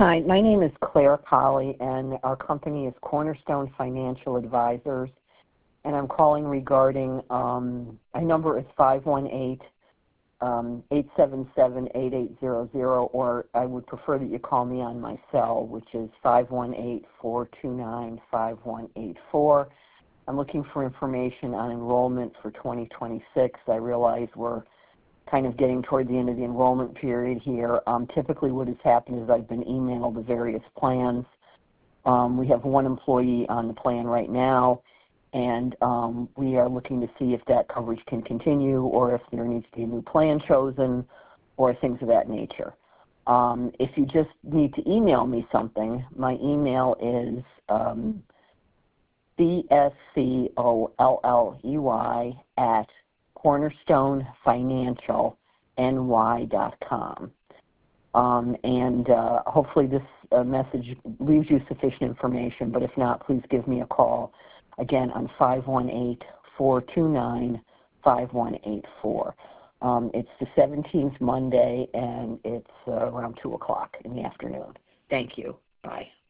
Hi, my name is Claire Colley, and our company is Cornerstone Financial Advisors, and I'm calling regarding, our number is 518-877-8800, or I would prefer that you call me on my cell, which is 518-429-5184. I'm looking for information on enrollment for 2026. I realize we're kind of getting toward the end of the enrollment period here. Typically what has happened is I've been emailed the various plans. We have one employee on the plan right now, and we are looking to see if that coverage can continue or if there needs to be a new plan chosen or things of that nature. If you just need to email me something, my email is cscoliey@cornerstonefinancialny.com. Hopefully this message leaves you sufficient information, but if not, please give me a call, again, on 518-429-5184. It's the 17th Monday, and it's around 2 o'clock in the afternoon. Thank you. Bye.